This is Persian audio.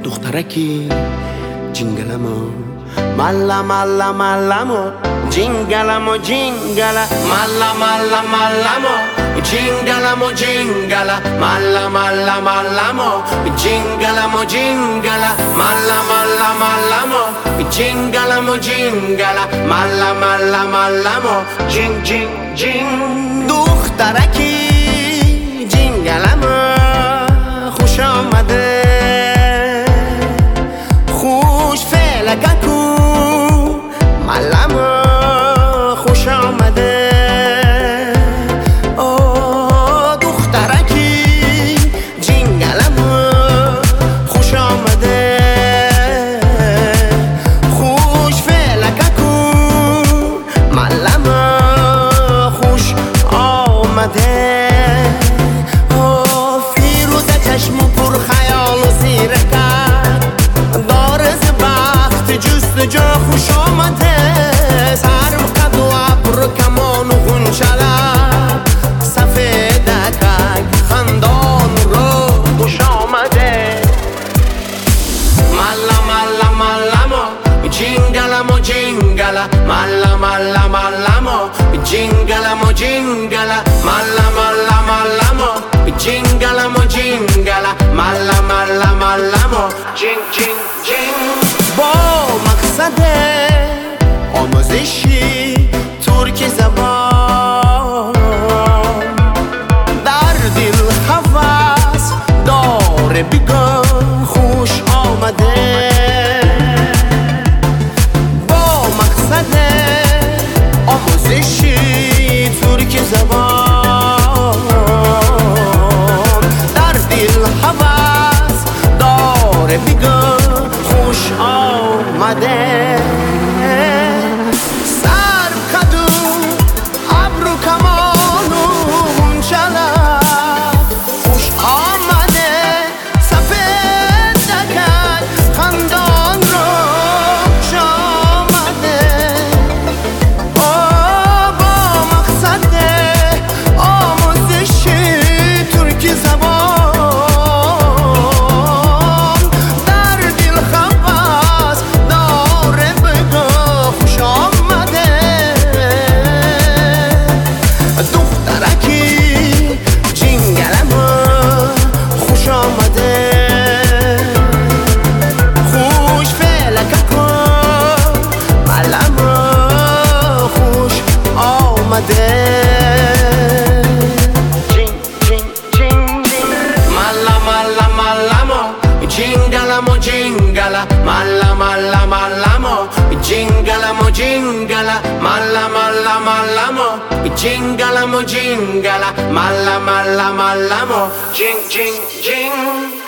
دخترکی جینگلمو مالا مالا مالامو جینگلمو جینگلا مالا مالا مالامو جینگلمو جینگلا مالا مالا مالامو جینگلمو جینگلا مالا مالا مالامو جینگلمو جینگلا مالا مالا مالامو جین جین جین دخترکی جینگلمو خوش آمده خوش فلککو مالامو خوش آمده دخترکی جینگلمو خوش آمده خوش فلککو مالامو خوش آمده فیروزه چشمو پر خیال و زیره کرد دارز بخت جست جا خوش آمده سرم قد و عبر کمان و غنچلک سفیدکک خندان رو خوش آمده مالا مالا مالامو جینگلمو جینگلا مالا مالا مالامو جینگلمو جینگلا مالا مالا مالامو جینگلمو جینگلا مالا مالا مالامو جین جین جین با مقصد آموزشی ترک زبان در دل هوس داره بگم خوش آمده با مقصد آموزشی ترک زبان در دل هوس داره بگم خوش آمده سر قدو ابرو کمان و غنچلک خوش آمده سفیدکک خندان رو خوش آمده با مقصد آموزش ترک زبان در دل هوس داره بگو خوش آمده دخترکی جینگلمو خوش آمده خوش فلککو مالامو خوش آمده جینگلمو جینگلا مالا مالا مالامو جینگلمو جینگلا مالا مالا مالامو جینگلمو جینگلا مالا مالا مالامو جین جین جین